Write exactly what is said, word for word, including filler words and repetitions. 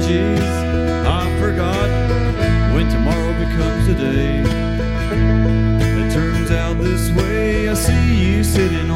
geez, I forgot when tomorrow becomes today. It turns out this way, I see you sitting